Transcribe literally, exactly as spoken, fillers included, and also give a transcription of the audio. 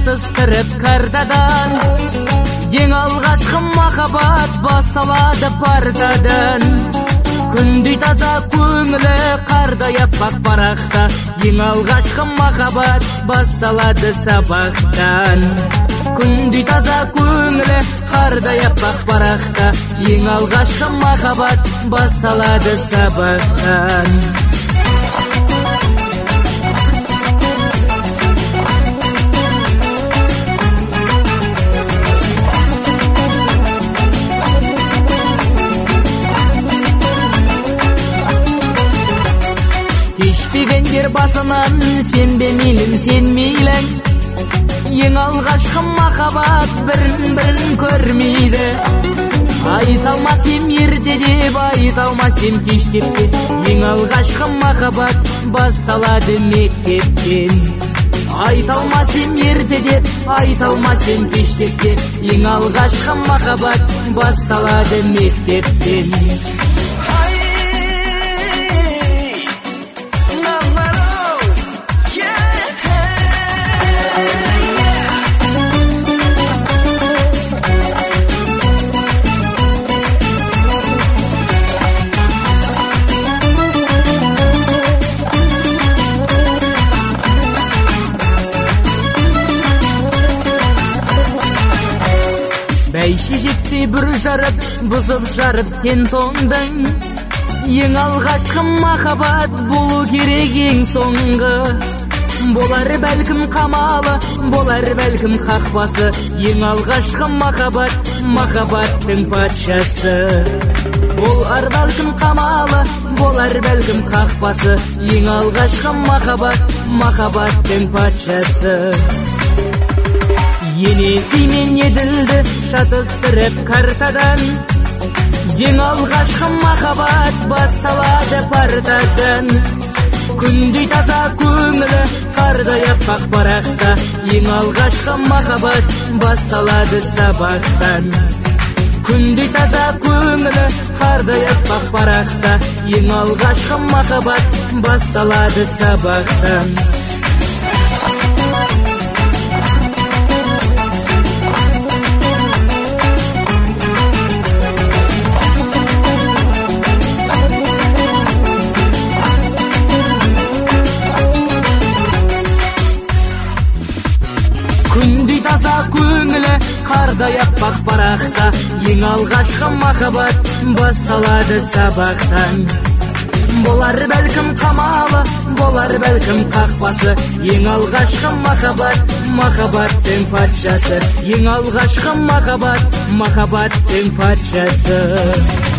шатыстырып картадан. Ең алғашқы махаббат басталады партадан. Күндей таза көңілі қардай аппақ парақта. Ең алғашқы махаббат басталады сабақтан. Күндей таза көңілі қардай аппақ парақта. Ең алғашқы махаббат басталады сабақтан. Кешпегендер басынан сенбе мейлің сен мейлің. Ең алғашқы махаббат бірін-бірін көрмейді. Айта алмас ем ерте деп, айта алмас ем кеш деп те. Ең алғашқы махаббат басталады мектептен. Айта алмас ем ерте деп, айта алмас ем кеш деп те. Ең алғашқы махаббат басталады мектептен. Бәйшешектей бір жарып, бұзып жарып сен тоңдың. Ең алғашқы махаббат болу керек ең соңғы. Болар бәлкім қамалы, болар бәлкім қақпасы. Ең алғашқы махаббат, махаббаттың патшасы. Болар бәлкім қамалы, болар бәлкім қақпасы. Ең алғашқы махаббат, махаббаттың патшасы. Енесі мен еділді шатыстырып картадан. Ең алғашқы махаббат басталады партадан. Күндей таза көңілі қардай аппақ парақта. Ең алғашқы махаббат басталады сабақтан. Күндей таза көңілі қардай аппақ парақта. Ең алғашқы махаббат басталады сабақтан. Күндей таза көңілі қардай аппақ парақта. Ең алғашқы махаббат басталады сабақтан. Болар бәлкім қамалы, болар бәлкім қақпасы. Ең алғашқы махаббат, махаббаттың патшасы. Ең алғашқы махаббат, махаббаттың патшасы.